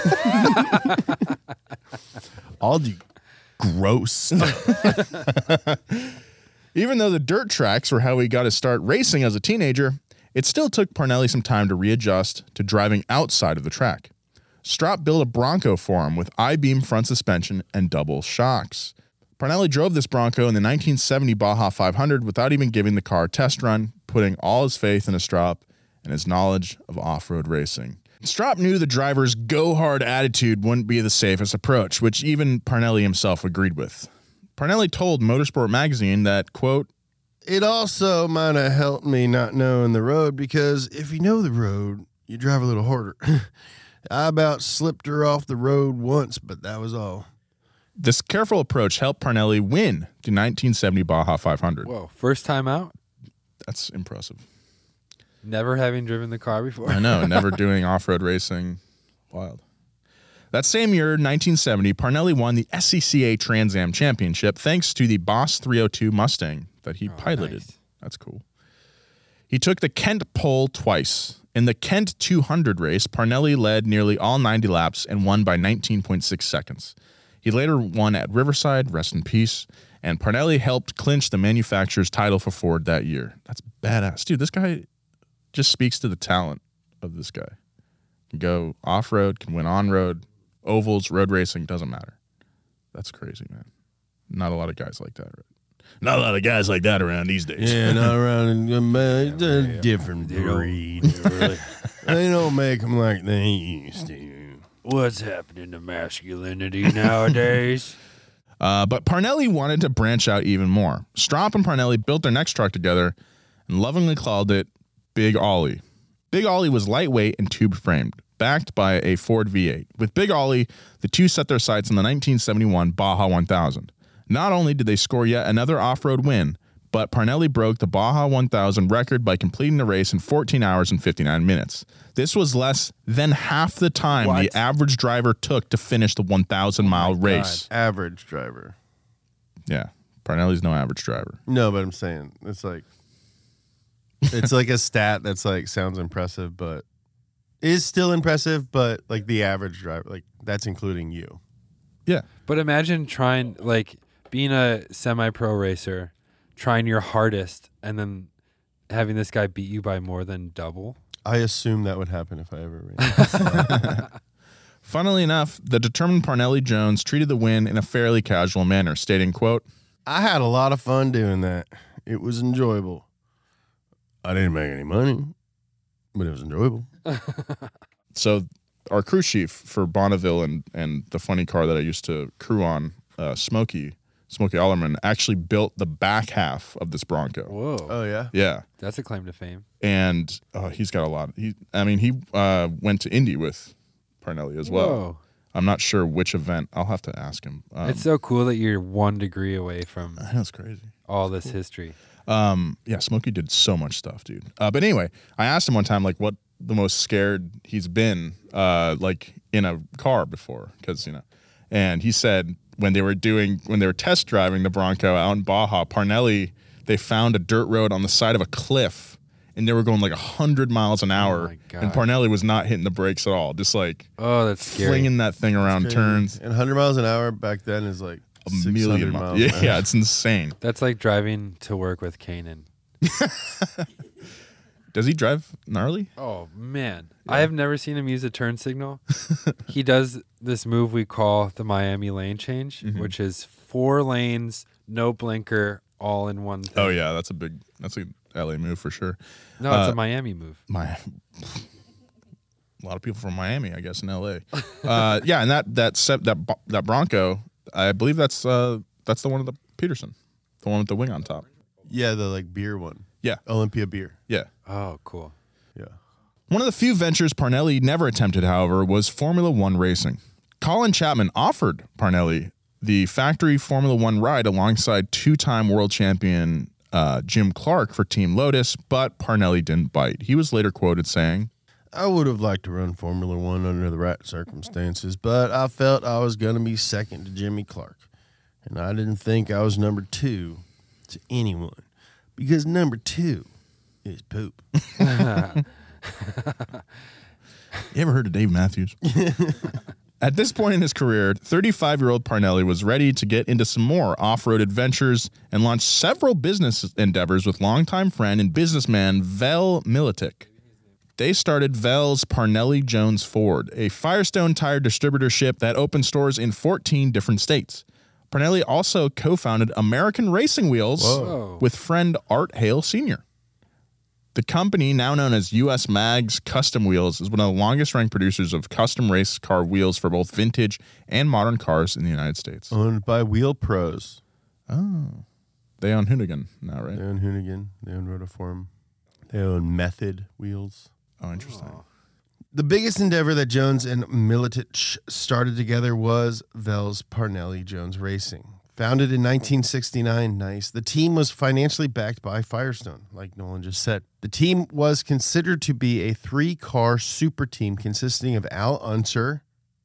I'll do gross stuff. Even though the dirt tracks were how he got his start racing as a teenager, it still took Parnelli some time to readjust to driving outside of the track. Strop built a Bronco for him with I-beam front suspension and double shocks. Parnelli drove this Bronco in the nineteen seventy Baja five hundred without even giving the car a test run, putting all his faith in Strop and his knowledge of off-road racing. Strop knew the driver's go-hard attitude wouldn't be the safest approach, which even Parnelli himself agreed with. Parnelli told Motorsport magazine that, quote, it also might have helped me not knowing the road because if you know the road, you drive a little harder. I about slipped her off the road once, but that was all. This careful approach helped Parnelli win the nineteen seventy Baja five hundred. Whoa, first time out? That's impressive. Never having driven the car before. I know, never doing off-road racing. Wild. That same year, nineteen seventy, Parnelli won the S C C A Trans Am Championship thanks to the Boss three oh two Mustang that he Oh, piloted. nice. That's cool. He took the Kent pole twice. In the Kent two hundred race, Parnelli led nearly all ninety laps and won by nineteen point six seconds. He later won at Riverside, rest in peace, and Parnelli helped clinch the manufacturer's title for Ford that year. That's badass. Dude, this guy just speaks to the talent of this guy. Can go off-road, can win on-road, ovals, road racing, doesn't matter. That's crazy, man. Not a lot of guys like that, right? Not a lot of guys like that around these days. Yeah, not around in man, a different breed. They don't make them like they used to. What's happening to masculinity nowadays? Uh, but Parnelli wanted to branch out even more. Stromp and Parnelli built their next truck together and lovingly called it Big Ollie. Big Ollie was lightweight and tube-framed, backed by a Ford V eight. With Big Ollie, the two set their sights on the nineteen seventy-one Baja one thousand. Not only did they score yet another off-road win, but Parnelli broke the Baja one thousand record by completing the race in fourteen hours and fifty-nine minutes. This was less than half the time What? the average driver took to finish the one thousand mile race. Average driver. Yeah, Parnelli's no average driver. No, but I'm saying it's like it's like a stat that's like sounds impressive, but is still impressive, but like the average driver, like that's including you. Yeah. But imagine trying, like, being a semi-pro racer, trying your hardest, and then having this guy beat you by more than double. I assume that would happen if I ever ran. Funnily enough, the determined Parnelli Jones treated the win in a fairly casual manner, stating, quote, I had a lot of fun doing that. It was enjoyable. I didn't make any money, but it was enjoyable. So our crew chief for Bonneville and, and the funny car that I used to crew on, uh, Smokey, Smokey Allerman, actually built the back half of this Bronco. Whoa. Oh, yeah? Yeah. That's a claim to fame. And uh, he's got a lot. He, I mean, he uh, went to Indy with Parnelli as well. Whoa. I'm not sure which event. I'll have to ask him. Um, It's so cool that you're one degree away from That's crazy. all this history. Um, yeah, Smokey did so much stuff, dude. Uh, but anyway, I asked him one time, like, what the most scared he's been, uh, like, in a car before, because, you know, and he said when they were doing, when they were test driving the Bronco out in Baja, Parnelli, they found a dirt road on the side of a cliff, and they were going like one hundred miles an hour, my God. and Parnelli was not hitting the brakes at all, just like Oh, that's scary. flinging that thing around Crazy. turns. And one hundred miles an hour back then is like A million miles. miles. Yeah, yeah, it's insane. That's like driving to work with Kanan. Does he drive gnarly? Oh, man. I have never seen him use a turn signal. He does this move we call the Miami lane change, Mm-hmm. which is four lanes, no blinker, all in one thing. Oh yeah, that's a big, that's a L A move for sure. No, it's Uh, a Miami move. My, a lot of people from Miami, I guess, in L A. Uh, yeah, and that that set, that bo- that Bronco, I believe that's uh, that's the one of the Peterson, the one with the wing on top. Yeah, the like beer one. Yeah, Olympia beer. yeah. Oh, cool. Yeah. One of the few ventures Parnelli never attempted, however, was Formula One racing. Colin Chapman offered Parnelli the factory Formula One ride alongside two-time world champion uh, Jim Clark for Team Lotus, but Parnelli didn't bite. He was later quoted saying, I would have liked to run Formula One under the right circumstances, but I felt I was going to be second to Jimmy Clark. And I didn't think I was number two to anyone, because number two is poop. You ever heard of Dave Matthews? At this point in his career, thirty-five-year-old Parnelli was ready to get into some more off-road adventures and launched several business endeavors with longtime friend and businessman Vel Militic. They started Vel's Parnelli Jones Ford, a Firestone tire distributorship that opened stores in fourteen different states. Parnelli also co-founded American Racing Wheels Whoa. with friend Art Hale Senior The company, now known as U S Mags Custom Wheels, is one of the longest-running producers of custom race car wheels for both vintage and modern cars in the United States. Owned by Wheel Pros. Oh. They own Hoonigan now, right? They own Hoonigan. They own Rotiform. They own Method Wheels. Oh, interesting. The biggest endeavor that Jones and Militich started together was Vel's Parnelli Jones Racing. Founded in nineteen sixty-nine, nice. The team was financially backed by Firestone, like Nolan just said. The team was considered to be a three-car super team consisting of Al Unser,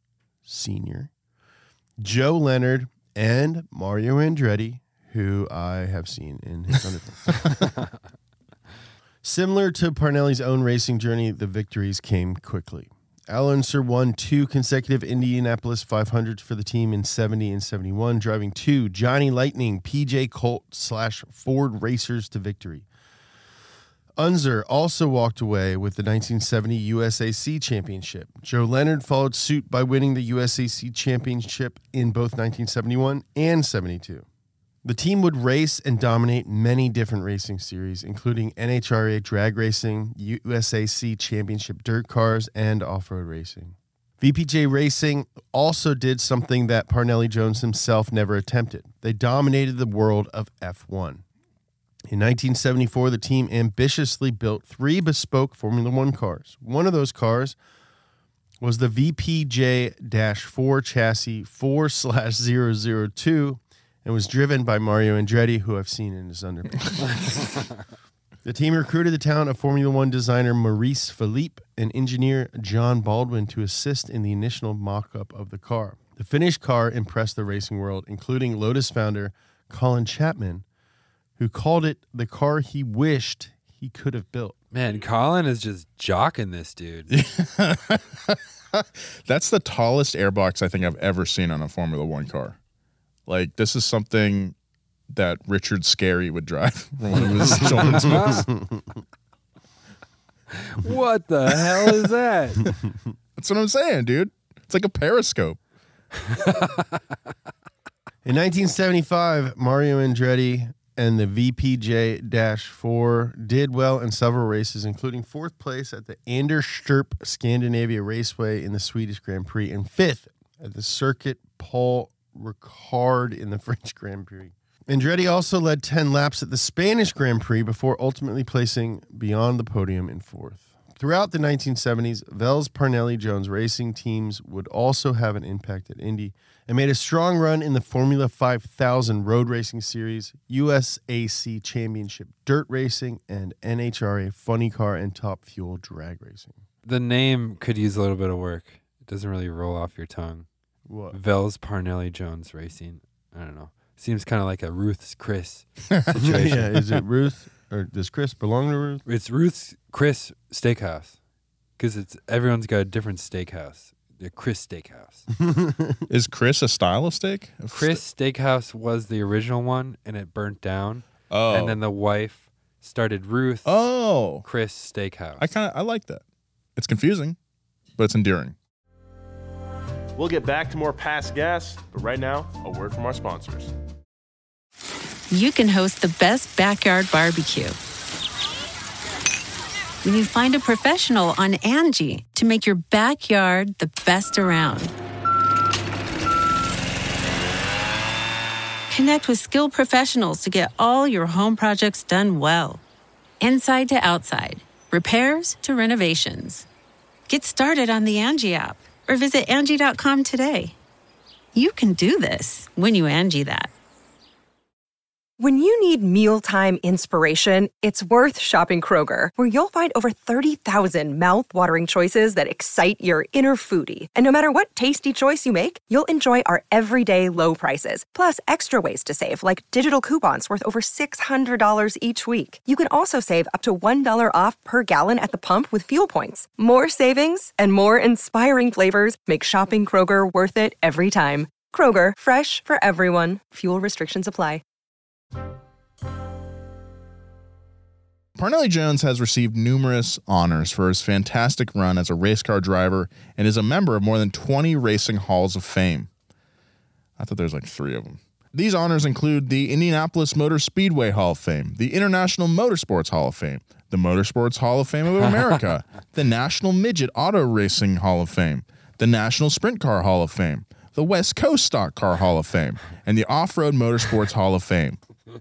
Senior, Joe Leonard, and Mario Andretti, who I have seen in his Underbook. Similar to Parnelli's own racing journey, the victories came quickly. Al Unser won two consecutive Indianapolis five hundreds for the team in seventy and seventy-one, driving two Johnny Lightning P J Colt slash Ford racers to victory. Unser also walked away with the nineteen seventy U S A C Championship. Joe Leonard followed suit by winning the U S A C Championship in both nineteen seventy-one and seventy-two. The team would race and dominate many different racing series, including N H R A drag racing, U S A C Championship dirt cars, and off-road racing. V P J Racing also did something that Parnelli Jones himself never attempted. They dominated the world of F one. In nineteen seventy-four, the team ambitiously built three bespoke Formula One cars. One of those cars was the V P J four chassis four slash zero zero two and was driven by Mario Andretti, who I've seen in his Underbook. The team recruited the talent of Formula One designer Maurice Philippe and engineer John Baldwin to assist in the initial mock-up of the car. The finished car impressed the racing world, including Lotus founder Colin Chapman, who called it the car he wished he could have built. Man, Colin is just jocking this dude. That's the tallest airbox I think I've ever seen on a Formula One car. Like, this is something that Richard Scarry would drive for one of his children's movies. What the hell is that? That's what I'm saying, dude. It's like a periscope. In nineteen seventy-five, Mario Andretti and the V P J four did well in several races, including fourth place at the Anderstorp Scandinavia Raceway in the Swedish Grand Prix and fifth at the Circuit Paul Ricard in the French Grand Prix. Andretti also led ten laps at the Spanish Grand Prix before ultimately placing beyond the podium in fourth. Throughout the nineteen seventies, Vels Parnelli Jones racing teams would also have an impact at Indy and made a strong run in the Formula five thousand road racing series, U S A C Championship dirt racing, and N H R A funny car and top fuel drag racing. The name could use a little bit of work. It doesn't really roll off your tongue. What? Vels Parnelli Jones Racing. I don't know. Seems kind of like a Ruth's Chris situation. Yeah, is it Ruth or does Chris belong to Ruth? It's Ruth's Chris Steakhouse because it's everyone's got a different steakhouse. The Chris Steakhouse. Is Chris a style of steak? Chris Steakhouse was the original one, and it burnt down. Oh, and then the wife started Ruth's oh, Chris Steakhouse. I kind of I like that. It's confusing, but it's endearing. We'll get back to more Past Gas, but right now, a word from our sponsors. You can host the best backyard barbecue when you find a professional on Angie to make your backyard the best around. Connect with skilled professionals to get all your home projects done well. Inside to outside, repairs to renovations. Get started on the Angie app or visit Angie dot com today. You can do this when you Angie that. When you need mealtime inspiration, it's worth shopping Kroger, where you'll find over thirty thousand mouth-watering choices that excite your inner foodie. And no matter what tasty choice you make, you'll enjoy our everyday low prices, plus extra ways to save, like digital coupons worth over six hundred dollars each week. You can also save up to one dollar off per gallon at the pump with fuel points. More savings and more inspiring flavors make shopping Kroger worth it every time. Kroger, fresh for everyone. Fuel restrictions apply. Parnelli Jones has received numerous honors for his fantastic run as a race car driver and is a member of more than twenty racing halls of fame. I thought there was like three of them. These honors include the Indianapolis Motor Speedway Hall of Fame, the International Motorsports Hall of Fame, the Motorsports Hall of Fame of America, the National Midget Auto Racing Hall of Fame, the National Sprint Car Hall of Fame, the West Coast Stock Car Hall of Fame, and the Off-Road Motorsports Hall of Fame.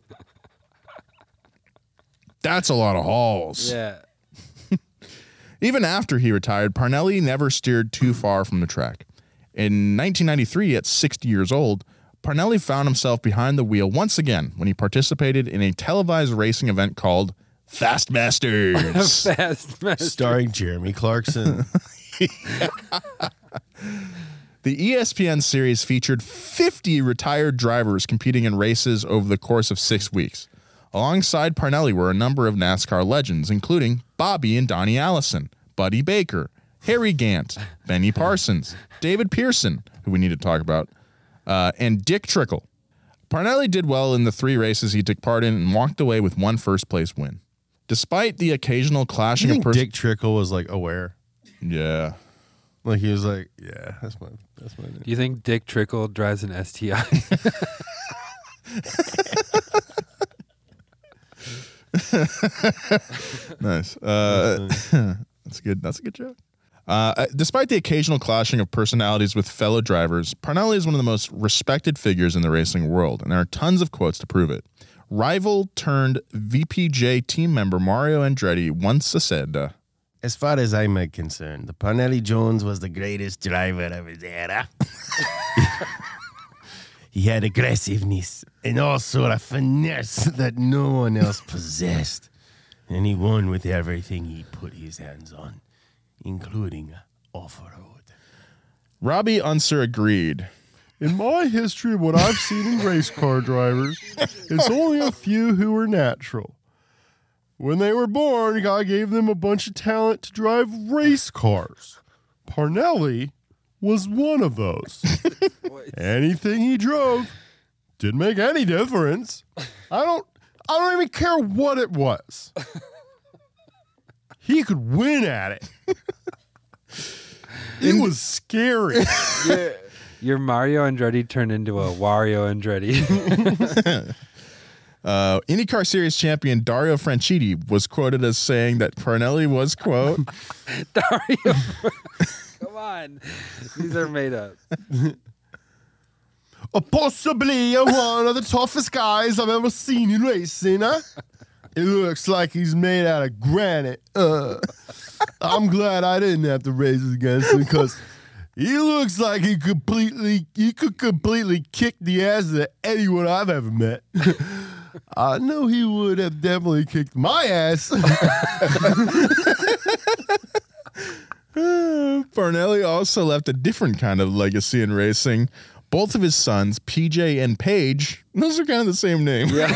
That's a lot of halls. Yeah. Even after he retired, Parnelli never steered too far from the track. In nineteen ninety-three, at sixty years old, Parnelli found himself behind the wheel once again when he participated in a televised racing event called Fast Masters. Fast Masters. Starring Jeremy Clarkson. The E S P N series featured fifty retired drivers competing in races over the course of six weeks. Alongside Parnelli were a number of NASCAR legends, including Bobby and Donnie Allison, Buddy Baker, Harry Gant, Benny Parsons, David Pearson, who we need to talk about, uh, and Dick Trickle. Parnelli did well in the three races he took part in and walked away with one first-place win. Despite the occasional clashing you think of pers- Dick Trickle was like aware? Yeah. Like he was like, yeah, that's my that's my name. Do you think Dick Trickle drives an S T I? Nice. Uh, that's good. That's a good joke. Uh, despite the occasional clashing of personalities with fellow drivers, Parnelli is one of the most respected figures in the racing world, and there are tons of quotes to prove it. Rival turned V P J team member Mario Andretti once said, uh, as far as I'm concerned, the Parnelli Jones was the greatest driver of his era. He had aggressiveness and also a finesse that no one else possessed. And he won with everything he put his hands on, including off-road. Robbie Unser agreed. In my history of what I've seen in race car drivers, it's only a few who are natural. When they were born, God gave them a bunch of talent to drive race cars. Parnelli was one of those. Anything he drove didn't make any difference. I don't I don't even care what it was. He could win at it. It was scary. Yeah. Your Mario Andretti turned into a Wario Andretti. uh, IndyCar Series champion Dario Franchitti was quoted as saying that Parnelli was, quote, Dario, come on. These are made up. Uh, possibly one of the toughest guys I've ever seen in racing, huh? It looks like he's made out of granite. Uh, I'm glad I didn't have to race against him because he looks like he completely he could completely kick the ass of anyone I've ever met. I know he would have definitely kicked my ass. Parnelli also left a different kind of legacy in racing. Both of his sons, P J and Paige, those are kind of the same name. Yeah.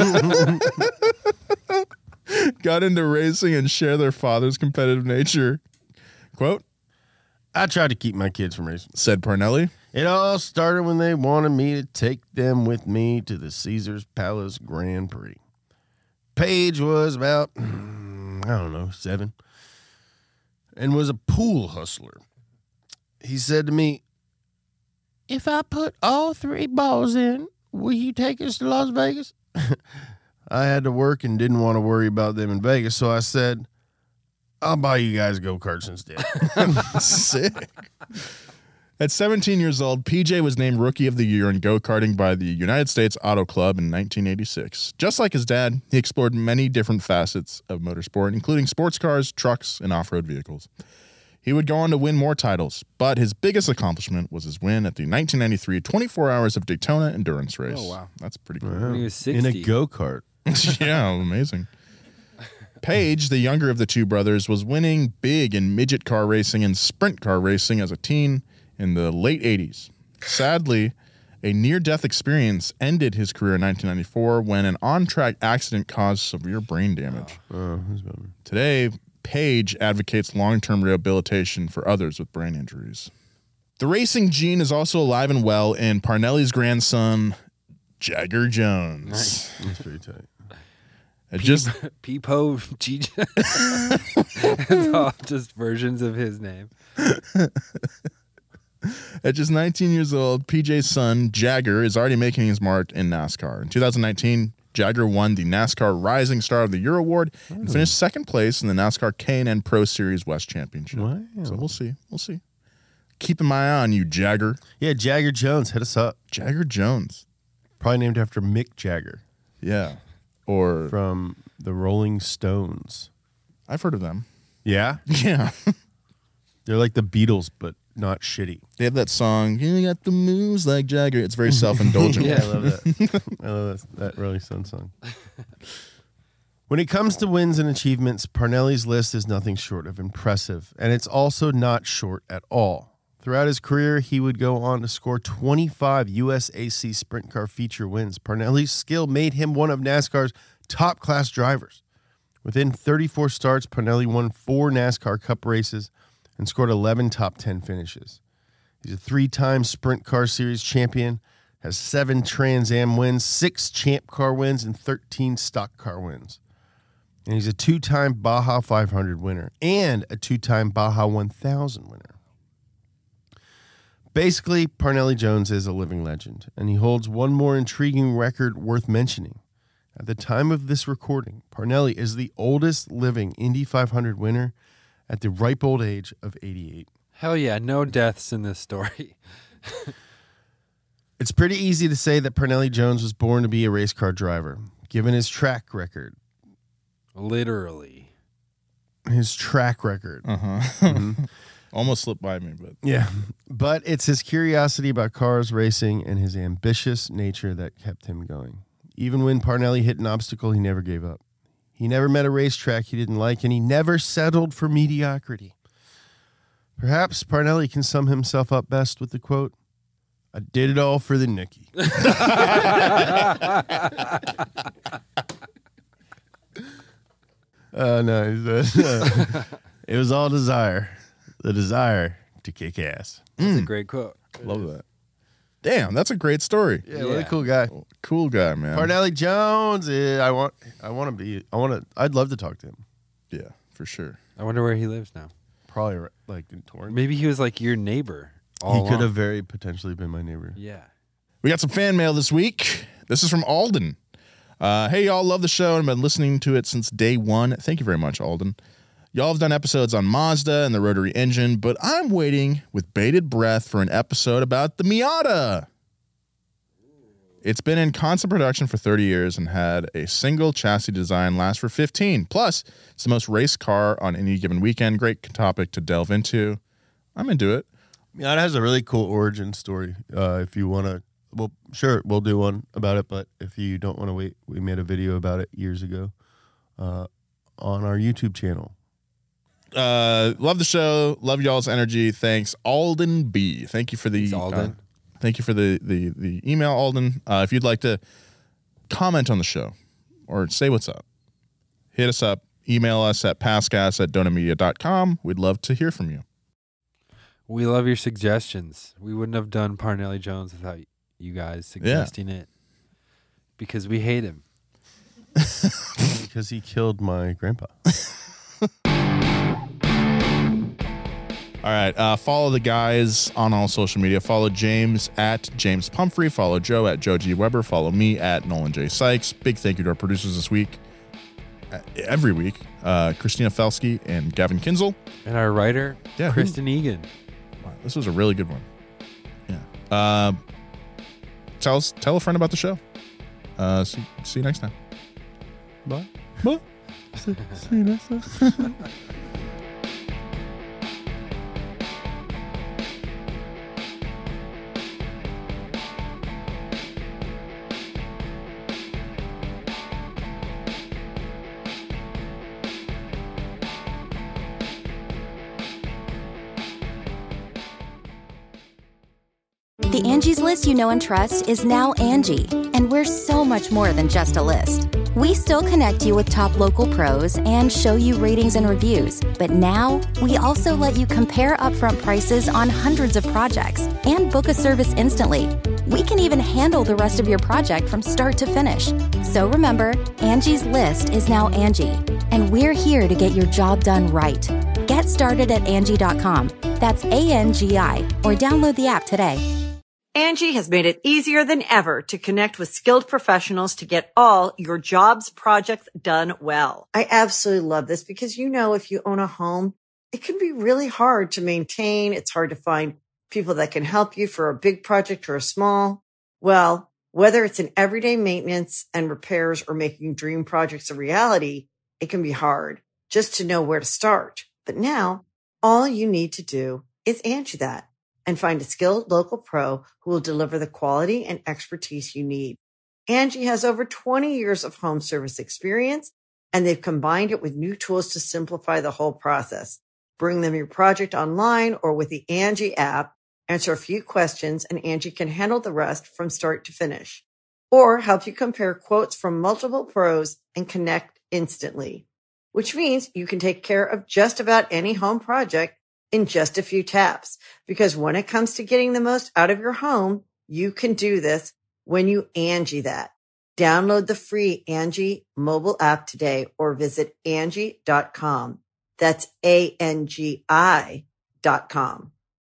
Got into racing and share their father's competitive nature. Quote, I tried to keep my kids from racing, said Parnelli. It all started when they wanted me to take them with me to the Caesars Palace Grand Prix. Paige was about, I don't know, seven, and was a pool hustler. He said to me, if I put all three balls in, will you take us to Las Vegas? I had to work and didn't want to worry about them in Vegas, so I said, I'll buy you guys go-karts instead. Sick. At seventeen years old, P J was named Rookie of the Year in go-karting by the United States Auto Club in nineteen eighty-six. Just like his dad, he explored many different facets of motorsport, including sports cars, trucks, and off-road vehicles. He would go on to win more titles, but his biggest accomplishment was his win at the nineteen ninety-three twenty-four Hours of Daytona endurance race. Oh, wow. That's pretty cool. When he was sixty. In a go-kart. Yeah, amazing. Paige, the younger of the two brothers, was winning big in midget car racing and sprint car racing as a teen in the late eighties. Sadly, a near-death experience ended his career in nineteen ninety-four when an on-track accident caused severe brain damage. Oh, Today, Paige advocates long-term rehabilitation for others with brain injuries. The racing gene is also alive and well in Parnelli's grandson, Jagger Jones. Nice. That's pretty tight. It just Peepo G J. It's all just versions of his name. At just nineteen years old, P J's son, Jagger, is already making his mark in NASCAR. In two thousand nineteen, Jagger won the NASCAR Rising Star of the Year award oh. and finished second place in the NASCAR K and N Pro Series West Championship. Wow. So we'll see. We'll see. Keep an eye on you, Jagger. Yeah, Jagger Jones. Hit us up. Jagger Jones. Probably named after Mick Jagger. Yeah. Or from the Rolling Stones. I've heard of them. Yeah? Yeah. They're like the Beatles, but not shitty. They have that song, you got the moves like Jagger. It's very self-indulgent. Yeah, I love that. I love that, that Rolling Stones song. When it comes to wins and achievements, Parnelli's list is nothing short of impressive, and it's also not short at all. Throughout his career, he would go on to score twenty-five U S A C Sprint Car feature wins. Parnelli's skill made him one of NASCAR's top-class drivers. Within thirty-four starts, Parnelli won four NASCAR Cup races and scored eleven top ten finishes. He's a three-time Sprint Car Series champion, has seven Trans Am wins, six Champ Car wins, and thirteen Stock Car wins. And he's a two-time Baja five hundred winner and a two-time Baja one thousand winner. Basically, Parnelli Jones is a living legend, and he holds one more intriguing record worth mentioning. At the time of this recording, Parnelli is the oldest living Indy five hundred winner at the ripe old age of eighty-eight. Hell yeah, no deaths in this story. It's pretty easy to say that Parnelli Jones was born to be a race car driver, given his track record. Literally. His track record. Uh-huh. Mm-hmm. Almost slipped by me, but yeah. But it's his curiosity about cars, racing, and his ambitious nature that kept him going. Even when Parnelli hit an obstacle, he never gave up. He never met a racetrack he didn't like, and he never settled for mediocrity. Perhaps Parnelli can sum himself up best with the quote, "I did it all for the nookie." uh, no, uh, it was all desire. The desire to kick ass. That's a great quote. Love that. Damn, that's a great story. Yeah, what a cool guy. Cool guy, man. Parnelli Jones. eh, I want. I want to be. I want to. I'd love to talk to him. Yeah, for sure. I wonder where he lives now. Probably ri- like in Torrance. Maybe he was like your neighbor. all He could along. have very potentially been my neighbor. Yeah. We got some fan mail this week. This is from Alden. Uh, hey, y'all, love the show and been listening to it since day one. Thank you very much, Alden. Y'all have done episodes on Mazda and the rotary engine, but I'm waiting with bated breath for an episode about the Miata. It's been in constant production for thirty years and had a single chassis design last for fifteen. Plus, it's the most raced car on any given weekend. Great topic to delve into. I'm into it. Miata has a really cool origin story. Uh, if you want to, well, sure, we'll do one about it. But if you don't want to wait, we made a video about it years ago uh, on our YouTube channel. Uh, love the show. Love y'all's energy. Thanks, Alden B. Thank you for the Thanks, Alden. Uh, thank you for the the the email, Alden. Uh, if you'd like to comment on the show or say what's up, hit us up. Email us at passcast at donamedia dot com. We'd love to hear from you. We love your suggestions. We wouldn't have done Parnelli Jones without you guys suggesting it because we hate him. Because he killed my grandpa. All right. Uh, follow the guys on all social media. Follow James at James Pumphrey. Follow Joe at Joe G. Weber. Follow me at Nolan J. Sykes. Big thank you to our producers this week. Uh, every week. Uh, Christina Felsky and Gavin Kinzel. And our writer, Yeah, Kristen Egan. Wow, this was a really good one. Yeah. Uh, tell us, tell a friend about the show. Uh, see, see you next time. Bye. Bye. see, see you next time. The Angie's List you know and trust is now Angie, and we're so much more than just a list. We still connect you with top local pros and show you ratings and reviews, but now we also let you compare upfront prices on hundreds of projects and book a service instantly. We can even handle the rest of your project from start to finish. So remember, Angie's List is now Angie, and we're here to get your job done right. Get started at Angie dot com. That's A N G I, or download the app today. Angie has made it easier than ever to connect with skilled professionals to get all your jobs projects done well. I absolutely love this because, you know, if you own a home, it can be really hard to maintain. It's hard to find people that can help you for a big project or a small. Well, whether it's in everyday maintenance and repairs or making dream projects a reality, it can be hard just to know where to start. But now all you need to do is Angie that and find a skilled local pro who will deliver the quality and expertise you need. Angie has over twenty years of home service experience, and they've combined it with new tools to simplify the whole process. Bring them your project online or with the Angie app. Answer a few questions and Angie can handle the rest from start to finish. Or help you compare quotes from multiple pros and connect instantly. Which means you can take care of just about any home project in just a few taps. Because when it comes to getting the most out of your home, you can do this when you Angie that. Download the free Angie mobile app today or visit Angie dot com. That's A N G I dot com.